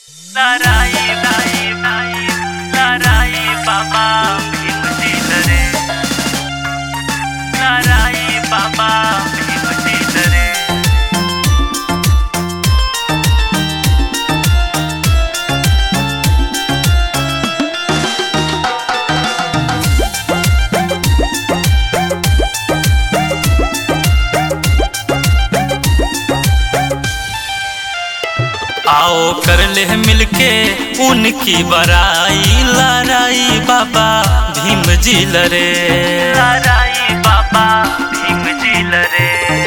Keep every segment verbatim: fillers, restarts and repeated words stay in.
लराई लाई लाई लराई बाबा भीमजी रे लराई बाबा भीमजी रे। आओ कर ले मिलके उनकी बड़ाई लराई बाबा भीम जी रे लराई बाबा भीम जी रे।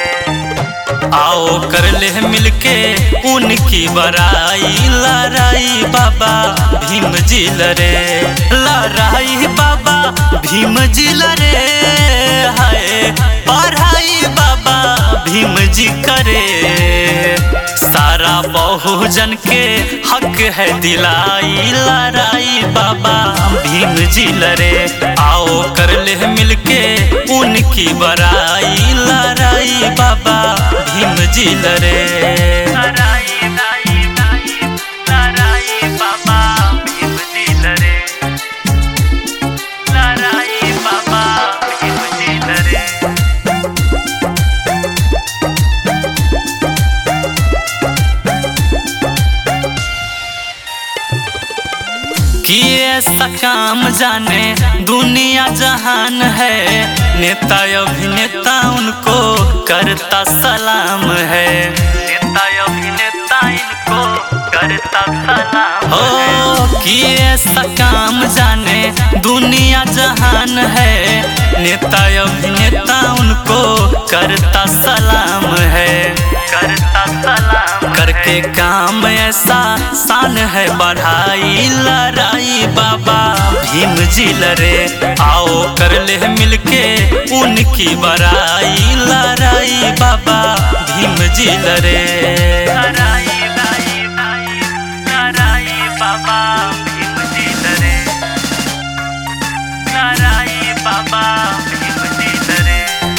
आओ कर ले मिलके उनकी बड़ाई लराई बाबा भीम जी रे लराई बाबा भीम जी रे। हाय पढ़ाई बाबा भीम जी करे सारा बहुजन के हक है दिलाई लराई बाबा भीम जी रे। आओ कर ले मिलके उनकी बड़ाई लराई बाबा भीम जी रे लराई लाई लाई लराई बाबा भीम जी रे लराई बाबा भीम जी रे। किए ऐसा काम जाने दुनिया जहान है नेता अभिनेता उनको करता सलाम है नेता अभिनेता इनको करता सलाम हो। किए ऐसा काम जाने दुनिया जहान है नेता अभिनेता उनको करता सलाम है करता सलाम करके काम ऐसा शान है बढ़ाई लराई बाबा भीम जी रे। आओ कर ले मिलके उनकी बड़ाई लराई बाबा भीम जी रे लराई लाई लाई लराई बाबा भीम जी रे लराई बाबा भीम जी रे।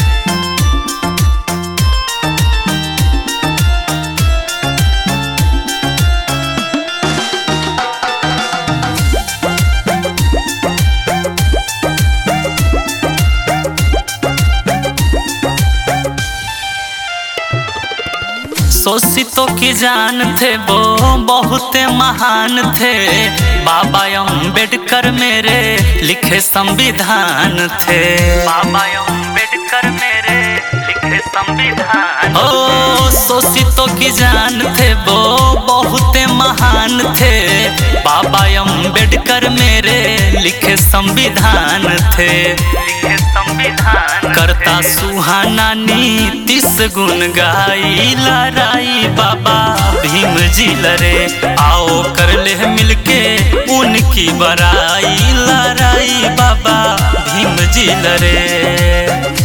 शोषितों की जान थे वो बहुत महान थे बाबा अम्बेडकर मेरे लिखे संविधान थे बाबा अम्बेडकर मेरे लिखे संविधान। ओ शोषितों की जान थे वो बहुत महान थे बाबा अम्बेडकर मेरे लिखे संविधान थे लिखे संविधान। करता सुहाना नीतिश गुण गाई लराई बाबा भीम जी रे। आओ कर ले मिलके उनकी बड़ाई लराई बाबा भीम जी रे।